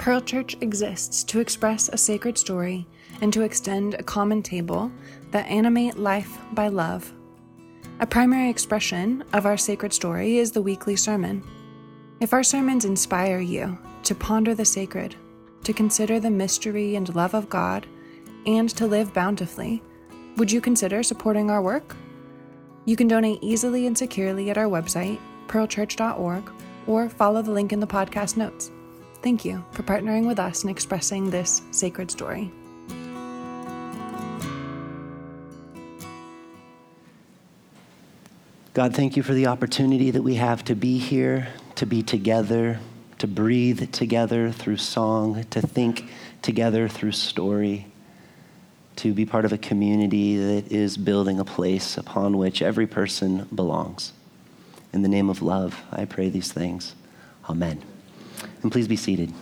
Pearl Church exists to express a sacred story and to extend a common table that animate life by love. A primary expression of our sacred story is the weekly sermon. If our sermons inspire you to ponder the sacred, to consider the mystery and love of God, and to live bountifully, would you consider supporting our work? You can donate easily and securely at our website, pearlchurch.org, or follow the link in the podcast notes. Thank you for partnering with us in expressing this sacred story. God, thank you for the opportunity that we have to be here, to be together, to breathe together through song, to think together through story, to be part of a community that is building a place upon which every person belongs. In the name of love, I pray these things. Amen. And please be seated.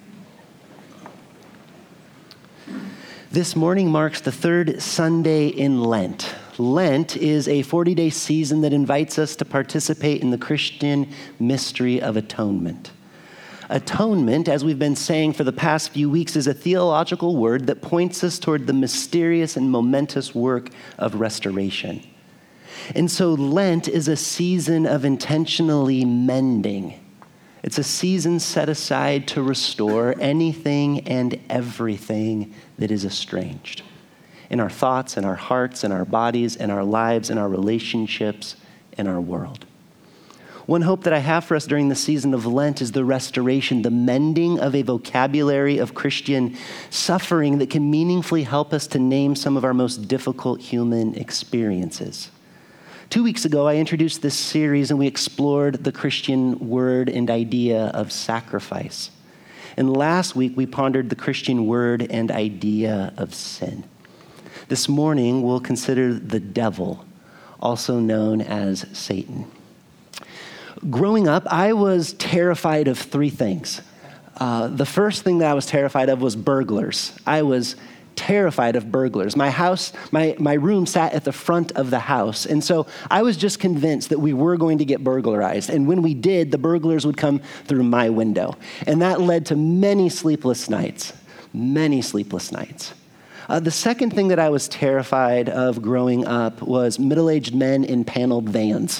This morning marks the third Sunday in Lent. Lent is a 40-day season that invites us to participate in the Christian mystery of atonement. Atonement, as we've been saying for the past few weeks, is a theological word that points us toward the mysterious and momentous work of restoration. And so Lent is a season of intentionally mending. It's a season set aside to restore anything and everything that is estranged in our thoughts, in our hearts, in our bodies, in our lives, in our relationships, in our world. One hope that I have for us during the season of Lent is the restoration, the mending of a vocabulary of Christian suffering that can meaningfully help us to name some of our most difficult human experiences. 2 weeks ago, I introduced this series and we explored the Christian word and idea of sacrifice. And last week, we pondered the Christian word and idea of sin. This morning, we'll consider the devil, also known as Satan. Growing up, I was terrified of three things. The first thing that I was terrified of was burglars. I was terrified of burglars. My house, my room sat at the front of the house. And so I was just convinced that we were going to get burglarized. And when we did, the burglars would come through my window. And that led to many sleepless nights. The second thing that I was terrified of growing up was middle-aged men in paneled vans.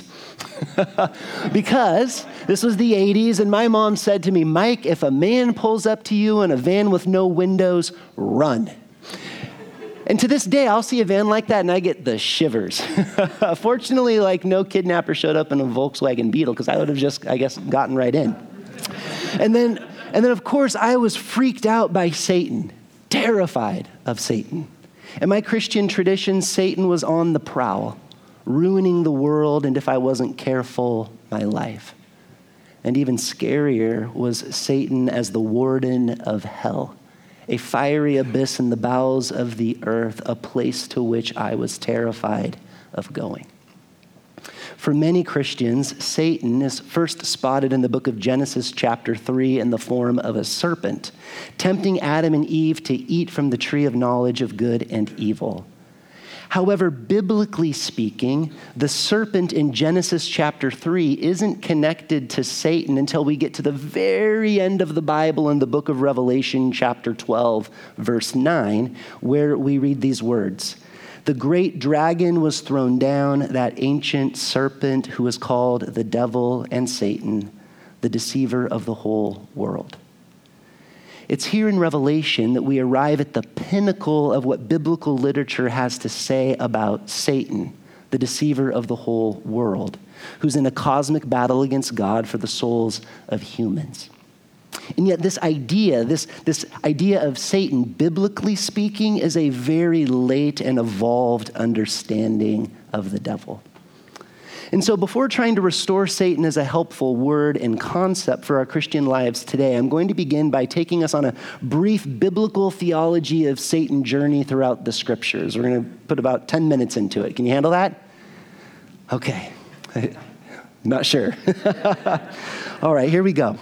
Because this was the 80s, and my mom said to me, "Mike, if a man pulls up to you in a van with no windows, run." And to this day, I'll see a van like that and I get the shivers. Fortunately, no kidnapper showed up in a Volkswagen Beetle because I would have just, gotten right in. And then, of course, I was freaked out by Satan, terrified of Satan. In my Christian tradition, Satan was on the prowl, ruining the world, and if I wasn't careful, my life. And even scarier was Satan as the warden of hell, a fiery abyss in the bowels of the earth, a place to which I was terrified of going. For many Christians, Satan is first spotted in the book of Genesis chapter 3 in the form of a serpent, tempting Adam and Eve to eat from the tree of knowledge of good and evil. However, biblically speaking, the serpent in Genesis chapter 3 isn't connected to Satan until we get to the very end of the Bible in the book of Revelation chapter 12, verse 9, where we read these words. "The great dragon was thrown down, that ancient serpent who is called the devil and Satan, the deceiver of the whole world." It's here in Revelation that we arrive at the pinnacle of what biblical literature has to say about Satan, the deceiver of the whole world, who's in a cosmic battle against God for the souls of humans. And yet this idea of Satan, biblically speaking, is a very late and evolved understanding of the devil. And so before trying to restore Satan as a helpful word and concept for our Christian lives today, I'm going to begin by taking us on a brief biblical theology of Satan journey throughout the scriptures. We're going to put about 10 minutes into it. Can you handle that? Okay. Not sure. All right, here we go.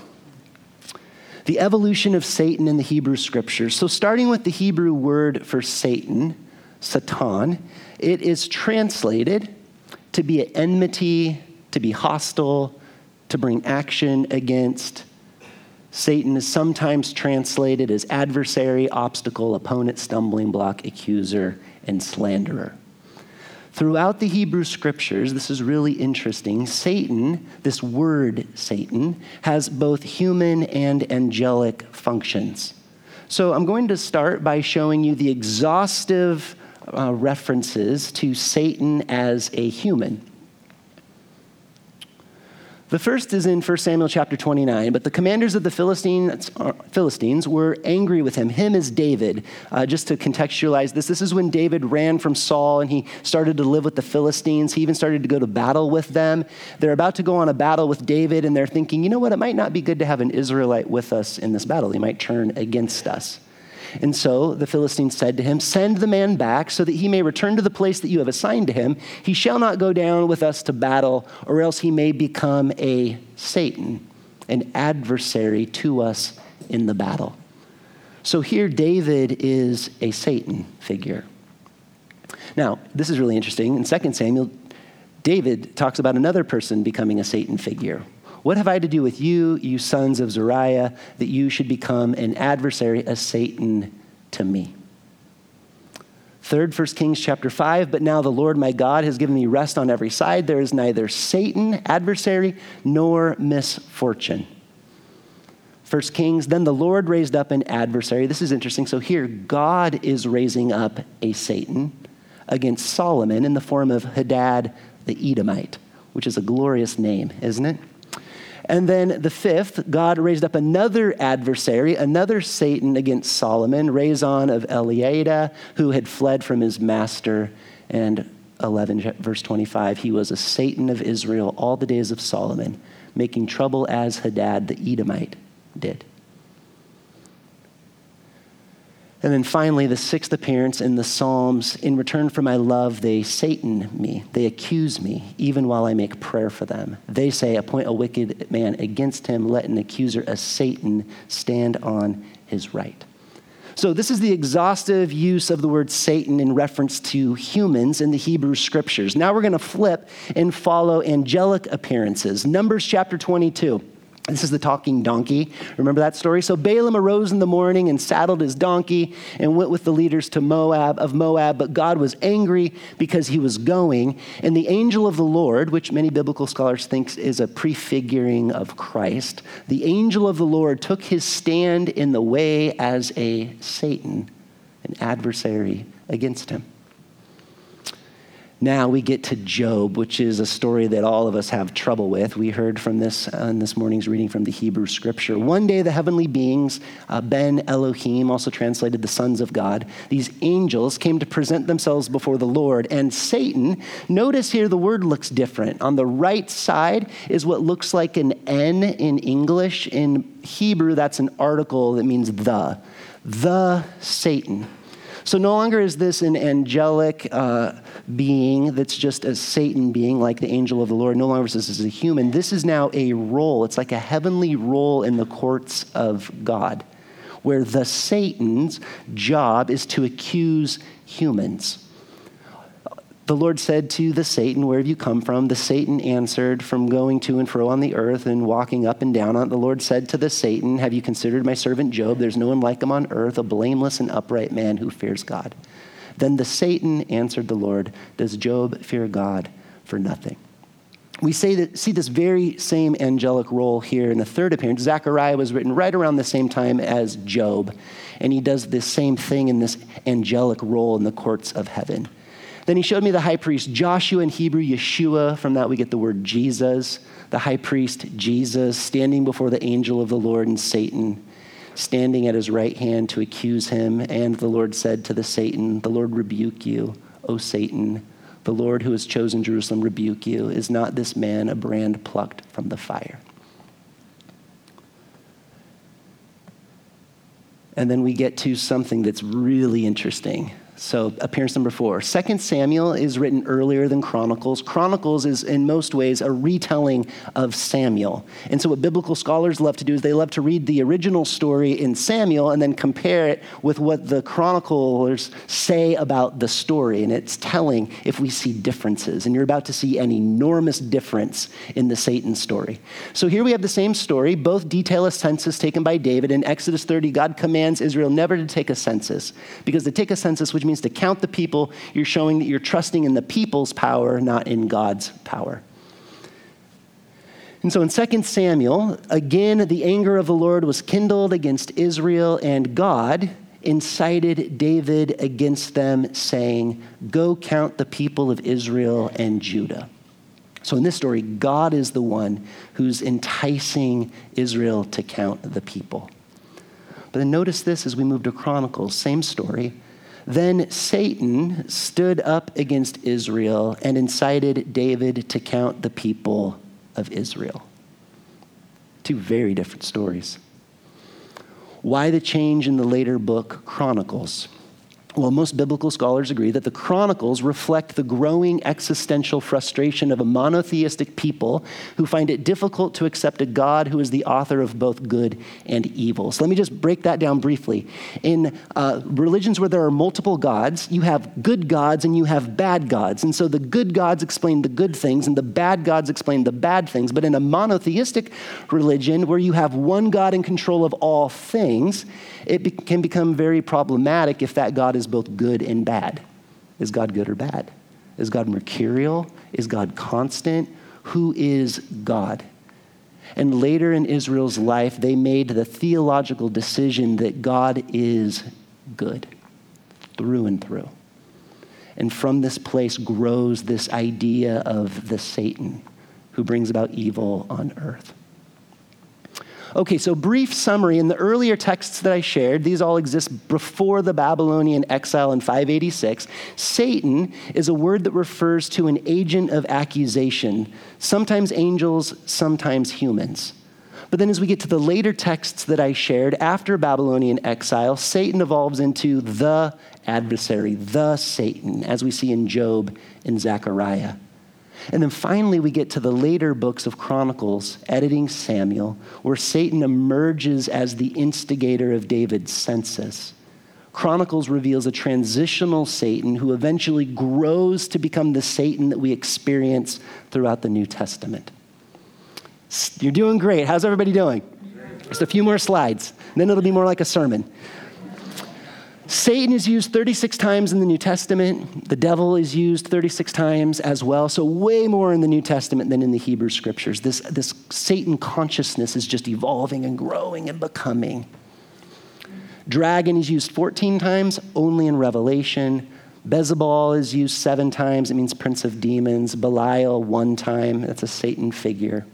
The evolution of Satan in the Hebrew scriptures. So starting with the Hebrew word for Satan, Satan, it is translated to be an enmity, to be hostile, to bring action against, Satan is sometimes translated as adversary, obstacle, opponent, stumbling block, accuser, and slanderer. Throughout the Hebrew scriptures, this is really interesting, Satan, this word Satan, has both human and angelic functions. So I'm going to start by showing you the exhaustive references to Satan as a human. The first is in 1 Samuel chapter 29, but the commanders of the Philistines were angry with him as David. Just to contextualize this is when David ran from Saul and he started to live with the Philistines. He even started to go to battle with them. They're about to go on a battle with David, and they're thinking, you know what, it might not be good to have an Israelite with us in this battle. He might turn against us. And so the Philistines said to him, send the man back so that he may return to the place that you have assigned to him. He shall not go down with us to battle, or else he may become a Satan, an adversary to us in the battle. So here David is a Satan figure. Now, this is really interesting. In 2 Samuel, David talks about another person becoming a Satan figure. What have I to do with you, you sons of Zeruiah, that you should become an adversary, a Satan to me? 3rd, 1 Kings chapter 5, but now the Lord my God has given me rest on every side. There is neither Satan, adversary, nor misfortune. 1 Kings, then the Lord raised up an adversary. This is interesting. So here, God is raising up a Satan against Solomon in the form of Hadad the Edomite, which is a glorious name, isn't it? And then the 5th, God raised up another adversary, another Satan against Solomon, Rezon of Eliada, who had fled from his master. And 11, verse 25, he was a Satan of Israel all the days of Solomon, making trouble as Hadad the Edomite did. And then finally, the 6th appearance in the Psalms, in return for my love, they Satan me. They accuse me, even while I make prayer for them. They say, appoint a wicked man against him. Let an accuser, a Satan, stand on his right. So this is the exhaustive use of the word Satan in reference to humans in the Hebrew scriptures. Now we're going to flip and follow angelic appearances. Numbers chapter 22. This is the talking donkey. Remember that story? So Balaam arose in the morning and saddled his donkey and went with the leaders to Moab, but God was angry because he was going. And the angel of the Lord, which many biblical scholars think is a prefiguring of Christ, the angel of the Lord took his stand in the way as a Satan, an adversary against him. Now we get to Job, which is a story that all of us have trouble with. We heard from this in this morning's reading from the Hebrew scripture. One day the heavenly beings, Ben Elohim, also translated the sons of God, these angels came to present themselves before the Lord. And Satan, notice here the word looks different. On the right side is what looks like an N in English. In Hebrew, that's an article that means the Satan. So no longer is this an angelic being that's just a Satan being like the angel of the Lord. No longer is this a human. This is now a role. It's like a heavenly role in the courts of God, where the Satan's job is to accuse humans. The Lord said to the Satan, where have you come from? The Satan answered, from going to and fro on the earth and walking up and down on it. The Lord said to the Satan, have you considered my servant Job? There's no one like him on earth, a blameless and upright man who fears God. Then the Satan answered the Lord, does Job fear God for nothing? We see this very same angelic role here in the third appearance. Zechariah was written right around the same time as Job, and he does this same thing in this angelic role in the courts of heaven. Then he showed me the high priest Joshua, in Hebrew, Yeshua. From that we get the word Jesus. The high priest Jesus standing before the angel of the Lord, and Satan standing at his right hand to accuse him. And the Lord said to the Satan, the Lord rebuke you, O Satan. The Lord who has chosen Jerusalem rebuke you. Is not this man a brand plucked from the fire? And then we get to something that's really interesting. So appearance number 4. 2 Samuel is written earlier than Chronicles. Chronicles is in most ways a retelling of Samuel. And so what biblical scholars love to do is they love to read the original story in Samuel and then compare it with what the chroniclers say about the story. And it's telling if we see differences. And you're about to see an enormous difference in the Satan story. So here we have the same story. Both detail a census taken by David. In Exodus 30, God commands Israel never to take a census, because to take a census, which means to count the people, you're showing that you're trusting in the people's power, not in God's power. And so in 2 Samuel, again, the anger of the Lord was kindled against Israel, and God incited David against them, saying, "Go count the people of Israel and Judah." So in this story, God is the one who's enticing Israel to count the people. But then notice this as we move to Chronicles, same story. Then Satan stood up against Israel and incited David to count the people of Israel. Two very different stories. Why the change in the later book, Chronicles? Well, most biblical scholars agree that the Chronicles reflect the growing existential frustration of a monotheistic people who find it difficult to accept a God who is the author of both good and evil. So let me just break that down briefly. In religions where there are multiple gods, you have good gods and you have bad gods. And so the good gods explain the good things and the bad gods explain the bad things. But in a monotheistic religion where you have one God in control of all things, it can become very problematic if that God is both good and bad. Is God good or bad? Is God mercurial? Is God constant? Who is God? And later in Israel's life, they made the theological decision that God is good through and through. And from this place grows this idea of the Satan who brings about evil on earth. Okay, so brief summary. In the earlier texts that I shared, these all exist before the Babylonian exile in 586. Satan is a word that refers to an agent of accusation, sometimes angels, sometimes humans. But then as we get to the later texts that I shared after Babylonian exile, Satan evolves into the adversary, the Satan, as we see in Job and Zechariah. And then finally, we get to the later books of Chronicles, editing Samuel, where Satan emerges as the instigator of David's census. Chronicles reveals a transitional Satan who eventually grows to become the Satan that we experience throughout the New Testament. You're doing great. How's everybody doing? Just a few more slides, then it'll be more like a sermon. Satan is used 36 times in the New Testament. The devil is used 36 times as well. So way more in the New Testament than in the Hebrew Scriptures. This Satan consciousness is just evolving and growing and becoming. Dragon is used 14 times, only in Revelation. Beelzebul is used 7 times. It means prince of demons. Belial 1 time. That's a Satan figure.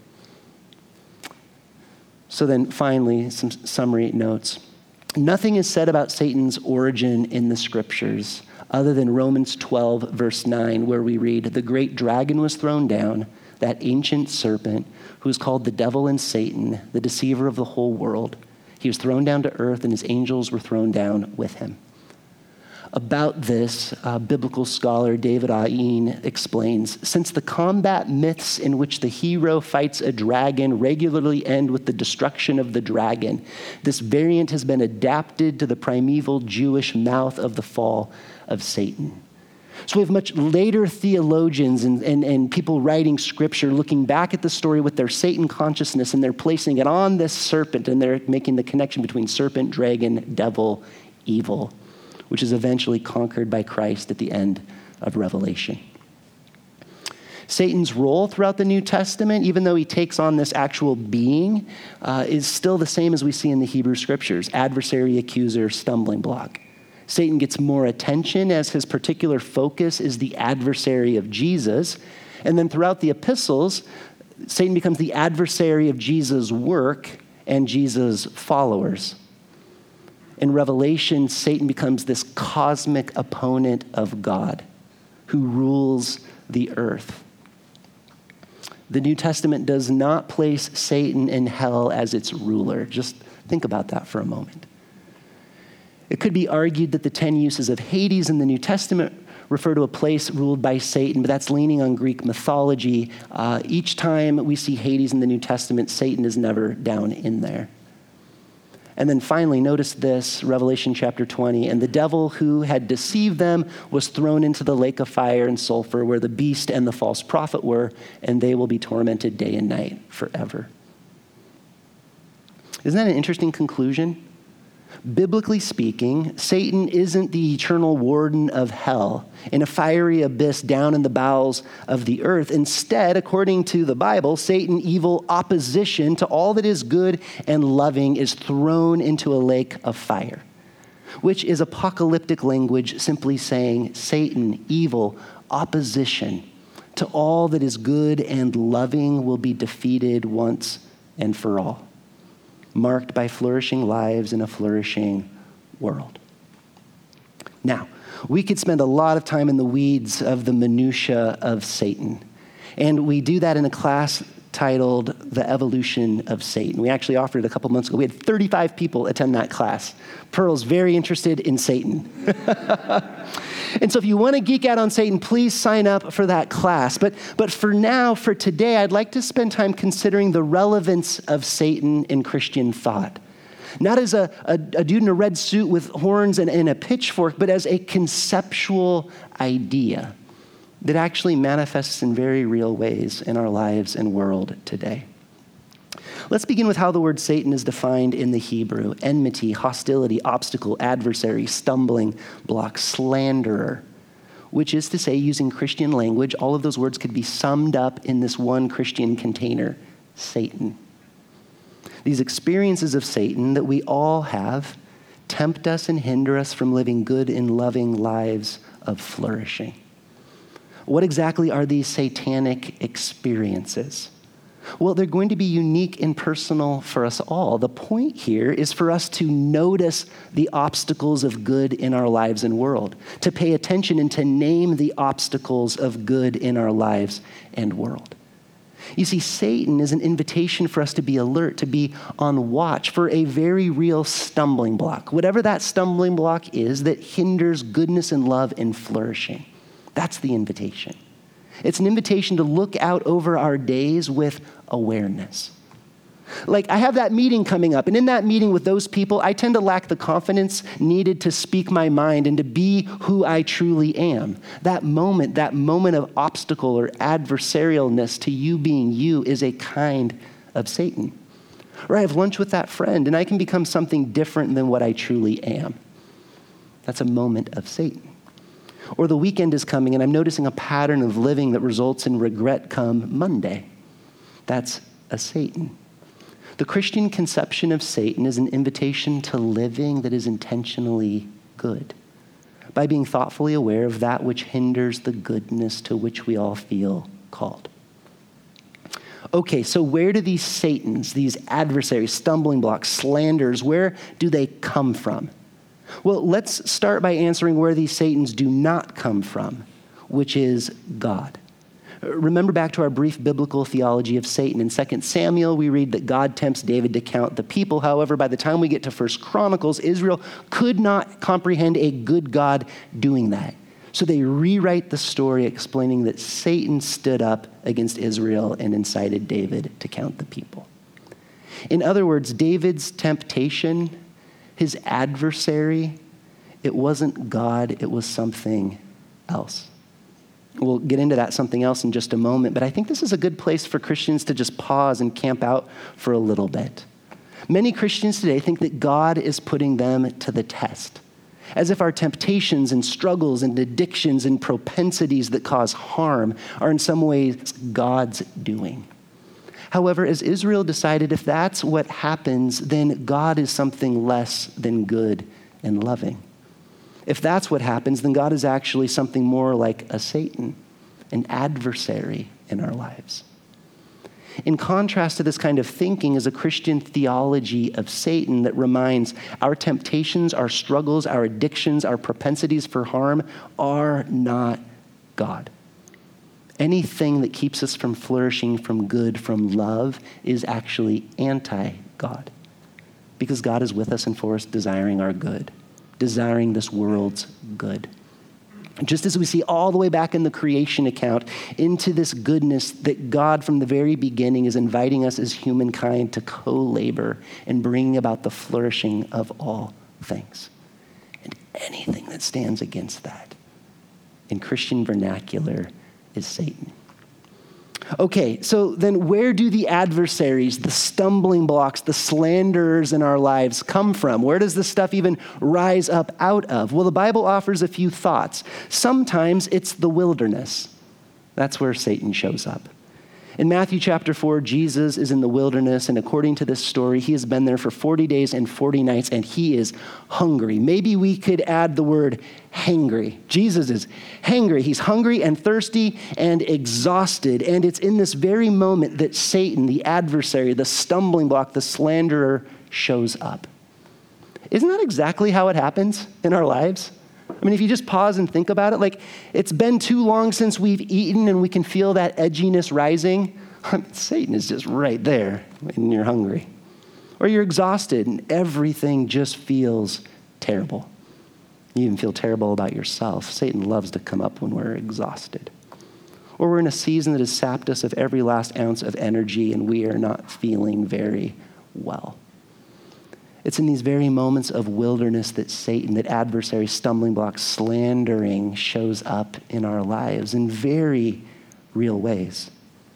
So then finally, some summary notes. Nothing is said about Satan's origin in the Scriptures other than Romans 12, verse 9, where we read, "The great dragon was thrown down, that ancient serpent, who is called the devil and Satan, the deceiver of the whole world. He was thrown down to earth, and his angels were thrown down with him." About this, biblical scholar David Ayin explains, since the combat myths in which the hero fights a dragon regularly end with the destruction of the dragon, this variant has been adapted to the primeval Jewish mouth of the fall of Satan. So we have much later theologians and people writing scripture looking back at the story with their Satan consciousness, and they're placing it on this serpent, and they're making the connection between serpent, dragon, devil, evil, which is eventually conquered by Christ at the end of Revelation. Satan's role throughout the New Testament, even though he takes on this actual being, is still the same as we see in the Hebrew Scriptures: adversary, accuser, stumbling block. Satan gets more attention as his particular focus is the adversary of Jesus. And then throughout the epistles, Satan becomes the adversary of Jesus' work and Jesus' followers. In Revelation, Satan becomes this cosmic opponent of God who rules the earth. The New Testament does not place Satan in hell as its ruler. Just think about that for a moment. It could be argued that the 10 uses of Hades in the New Testament refer to a place ruled by Satan, but that's leaning on Greek mythology. Each time we see Hades in the New Testament, Satan is never down in there. And then finally, notice this, Revelation chapter 20, and the devil who had deceived them was thrown into the lake of fire and sulfur where the beast and the false prophet were, and they will be tormented day and night forever. Isn't that an interesting conclusion? Biblically speaking, Satan isn't the eternal warden of hell in a fiery abyss down in the bowels of the earth. Instead, according to the Bible, Satan, evil opposition to all that is good and loving, is thrown into a lake of fire, which is apocalyptic language simply saying Satan, evil opposition to all that is good and loving, will be defeated once and for all, marked by flourishing lives in a flourishing world. Now, we could spend a lot of time in the weeds of the minutia of Satan, and we do that in a class titled The Evolution of Satan. We actually offered it a couple months ago. We had 35 people attend that class. Pearl's very interested in Satan. And so if you want to geek out on Satan, please sign up for that class. But for now, for today, I'd like to spend time considering the relevance of Satan in Christian thought. Not as a dude in a red suit with horns and a pitchfork, but as a conceptual idea that actually manifests in very real ways in our lives and world today. Let's begin with how the word Satan is defined in the Hebrew: enmity, hostility, obstacle, adversary, stumbling block, slanderer, which is to say, using Christian language, all of those words could be summed up in this one Christian container: Satan. These experiences of Satan that we all have tempt us and hinder us from living good and loving lives of flourishing. What exactly are these satanic experiences? Well, they're going to be unique and personal for us all. The point here is for us to notice the obstacles of good in our lives and world, to pay attention and to name the obstacles of good in our lives and world. You see, Satan is an invitation for us to be alert, to be on watch for a very real stumbling block, whatever that stumbling block is that hinders goodness and love and flourishing. That's the invitation. It's an invitation to look out over our days with awareness. Like, I have that meeting coming up, and in that meeting with those people, I tend to lack the confidence needed to speak my mind and to be who I truly am. That moment of obstacle or adversarialness to you being you is a kind of Satan. Or I have lunch with that friend, and I can become something different than what I truly am. That's a moment of Satan. Or the weekend is coming and I'm noticing a pattern of living that results in regret come Monday. That's a Satan. The Christian conception of Satan is an invitation to living that is intentionally good, by being thoughtfully aware of that which hinders the goodness to which we all feel called. Okay, so where do these Satans, these adversaries, stumbling blocks, slanders, where do they come from? Well, let's start by answering where these Satans do not come from, which is God. Remember back to our brief biblical theology of Satan. In 2 Samuel, we read that God tempts David to count the people. However, by the time we get to 1 Chronicles, Israel could not comprehend a good God doing that. So they rewrite the story explaining that Satan stood up against Israel and incited David to count the people. In other words, David's temptation, his adversary, it wasn't God, it was something else. We'll get into that something else in just a moment, but I think this is a good place for Christians to just pause and camp out for a little bit. Many Christians today think that God is putting them to the test, as if our temptations and struggles and addictions and propensities that cause harm are in some ways God's doing. However, as Israel decided, if that's what happens, then God is something less than good and loving. If that's what happens, then God is actually something more like a Satan, an adversary in our lives. In contrast to this kind of thinking is a Christian theology of Satan that reminds our temptations, our struggles, our addictions, our propensities for harm are not God. Anything that keeps us from flourishing, from good, from love is actually anti-God, because God is with us and for us, desiring our good desiring this world's good. Just as we see all the way back in the creation account into this goodness that God from the very beginning is inviting us as humankind to co-labor in bringing about the flourishing of all things. And anything that stands against that in Christian vernacular is Satan. Okay, so then where do the adversaries, the stumbling blocks, the slanderers in our lives come from? Where does this stuff even rise up out of? Well, the Bible offers a few thoughts. Sometimes it's the wilderness. That's where Satan shows up. In Matthew chapter 4, Jesus is in the wilderness, and according to this story, he has been there for 40 days and 40 nights, and he is hungry. Maybe we could add the word hangry. Jesus is hangry. He's hungry and thirsty and exhausted, and it's in this very moment that Satan, the adversary, the stumbling block, the slanderer, shows up. Isn't that exactly how it happens in our lives? I mean, if you just pause and think about it, like, it's been too long since we've eaten and we can feel that edginess rising. Satan is just right there when you're hungry. Or you're exhausted and everything just feels terrible. You even feel terrible about yourself. Satan loves to come up when we're exhausted. Or we're in a season that has sapped us of every last ounce of energy and we are not feeling very well. It's in these very moments of wilderness that Satan, that adversary, stumbling block, slandering, shows up in our lives in very real ways.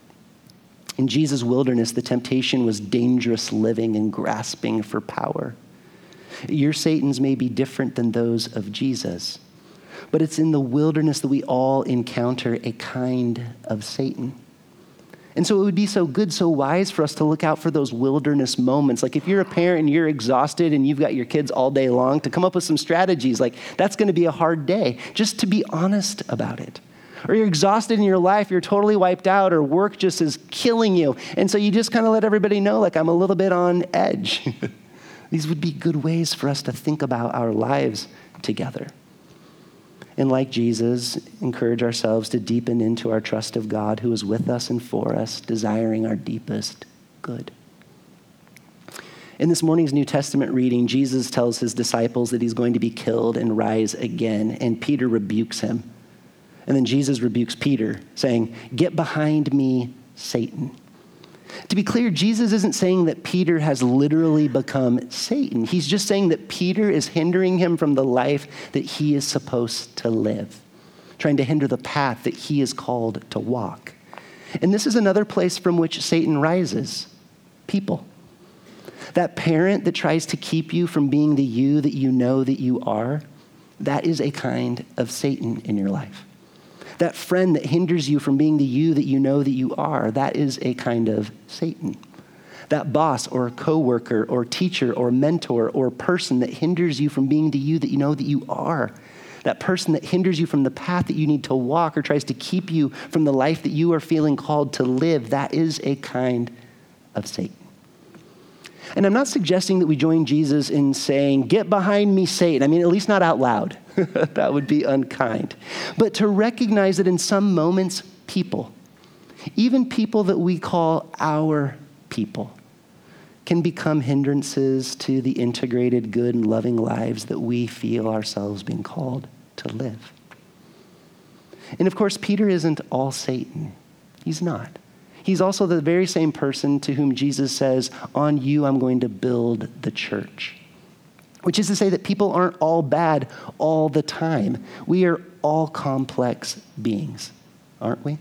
In Jesus' wilderness, the temptation was dangerous living and grasping for power. Your Satans may be different than those of Jesus, but it's in the wilderness that we all encounter a kind of Satan. And so it would be so good, so wise for us to look out for those wilderness moments. Like if you're a parent and you're exhausted and you've got your kids all day long, to come up with some strategies. Like that's going to be a hard day, just to be honest about it. Or you're exhausted in your life, you're totally wiped out, or work just is killing you. And so you just kind of let everybody know, like, I'm a little bit on edge. These would be good ways for us to think about our lives together. And like Jesus, encourage ourselves to deepen into our trust of God who is with us and for us, desiring our deepest good. In this morning's New Testament reading, Jesus tells his disciples that he's going to be killed and rise again, and Peter rebukes him. And then Jesus rebukes Peter, saying, "Get behind me, Satan." To be clear, Jesus isn't saying that Peter has literally become Satan. He's just saying that Peter is hindering him from the life that he is supposed to live, trying to hinder the path that he is called to walk. And this is another place from which Satan rises: people. That parent that tries to keep you from being the you that you know that you are, that is a kind of Satan in your life. That friend that hinders you from being the you that you know that you are, that is a kind of Satan. That boss or coworker or teacher or mentor or person that hinders you from being the you that you know that you are. That person that hinders you from the path that you need to walk or tries to keep you from the life that you are feeling called to live, that is a kind of Satan. And I'm not suggesting that we join Jesus in saying, "Get behind me, Satan." I mean, at least not out loud. That would be unkind. But to recognize that in some moments, people, even people that we call our people, can become hindrances to the integrated, good, and loving lives that we feel ourselves being called to live. And of course, Peter isn't all Satan. He's not. He's also the very same person to whom Jesus says, "On you I'm going to build the church." Which is to say that people aren't all bad all the time. We are all complex beings, aren't we?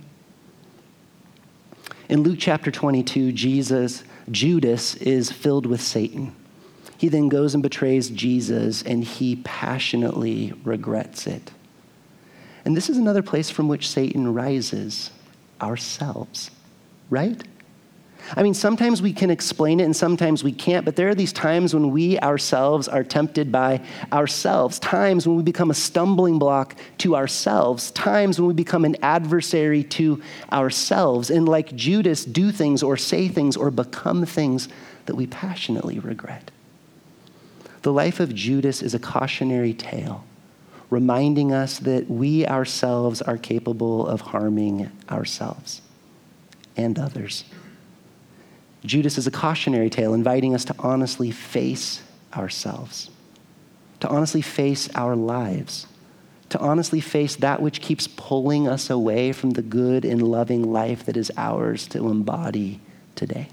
In Luke chapter 22, Judas is filled with Satan. He then goes and betrays Jesus, and he passionately regrets it. And this is another place from which Satan rises: ourselves, right? I mean, sometimes we can explain it and sometimes we can't, but there are these times when we ourselves are tempted by ourselves, times when we become a stumbling block to ourselves, times when we become an adversary to ourselves, and like Judas, do things or say things or become things that we passionately regret. The life of Judas is a cautionary tale, reminding us that we ourselves are capable of harming ourselves and others. Judas is a cautionary tale, inviting us to honestly face ourselves, to honestly face our lives, to honestly face that which keeps pulling us away from the good and loving life that is ours to embody today.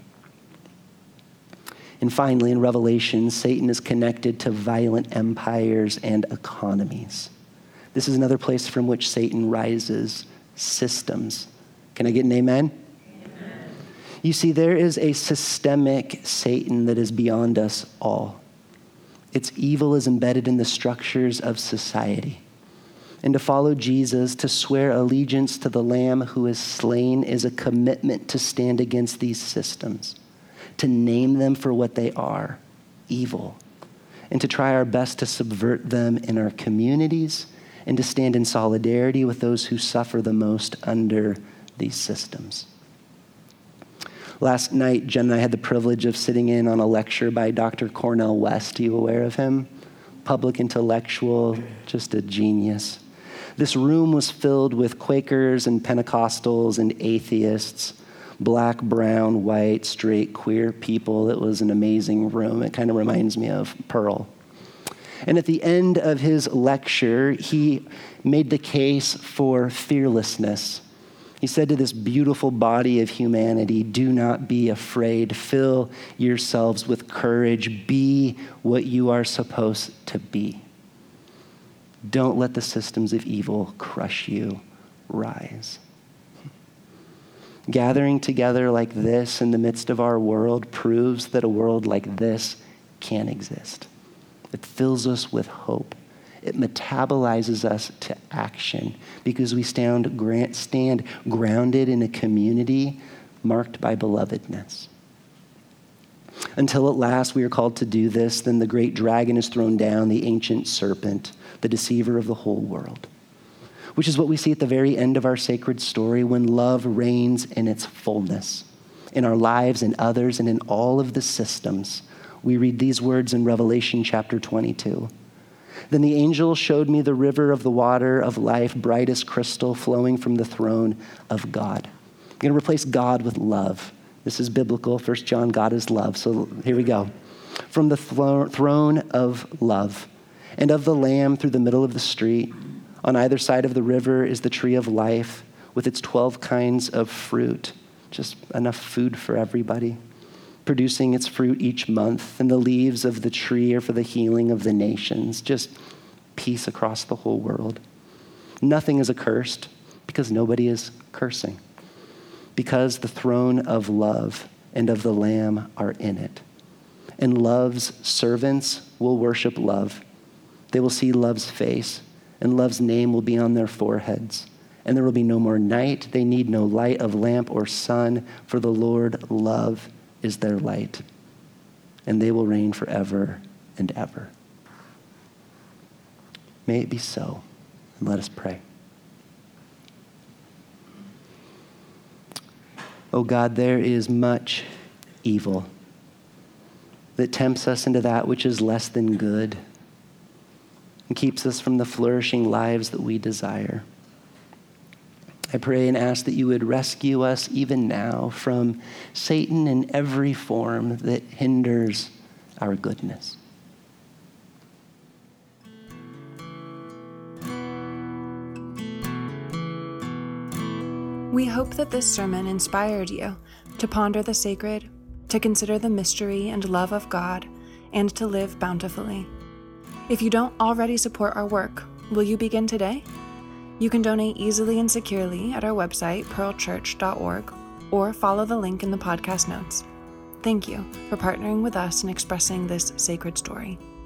And finally, in Revelation, Satan is connected to violent empires and economies. This is another place from which Satan rises, systems. Can I get an amen? Amen. You see, there is a systemic Satan that is beyond us all. Its evil is embedded in the structures of society. And to follow Jesus, to swear allegiance to the Lamb who is slain, is a commitment to stand against these systems, to name them for what they are, evil, and to try our best to subvert them in our communities and to stand in solidarity with those who suffer the most under these systems. Last night, Jen and I had the privilege of sitting in on a lecture by Dr. Cornel West. Are you aware of him? Public intellectual, just a genius. This room was filled with Quakers and Pentecostals and atheists, black, brown, white, straight, queer people. It was an amazing room. It kind of reminds me of Pearl. And at the end of his lecture, he made the case for fearlessness. He said to this beautiful body of humanity, do not be afraid. Fill yourselves with courage. Be what you are supposed to be. Don't let the systems of evil crush you. Rise. Gathering together like this in the midst of our world proves that a world like this can exist. It fills us with hope. It metabolizes us to action because we stand grounded in a community marked by belovedness. Until at last we are called to do this, then the great dragon is thrown down, the ancient serpent, the deceiver of the whole world, which is what we see at the very end of our sacred story when love reigns in its fullness in our lives and others and in all of the systems. We read these words in Revelation chapter 22. Then the angel showed me the river of the water of life, bright as crystal, flowing from the throne of God. I'm going to replace God with love. This is biblical. 1 John, God is love. So here we go. From the throne of love and of the Lamb through the middle of the street, on either side of the river is the tree of life with its 12 kinds of fruit, just enough food for everybody, producing its fruit each month, and the leaves of the tree are for the healing of the nations, just peace across the whole world. Nothing is accursed because nobody is cursing, because the throne of love and of the Lamb are in it. And love's servants will worship love. They will see love's face, and love's name will be on their foreheads. And there will be no more night. They need no light of lamp or sun, for the Lord love is their light, and they will reign forever and ever. May it be so, and let us pray. Oh God, there is much evil that tempts us into that which is less than good and keeps us from the flourishing lives that we desire. I pray and ask that you would rescue us even now from Satan in every form that hinders our goodness. We hope that this sermon inspired you to ponder the sacred, to consider the mystery and love of God, and to live bountifully. If you don't already support our work, will you begin today? You can donate easily and securely at our website, pearlchurch.org, or follow the link in the podcast notes. Thank you for partnering with us in expressing this sacred story.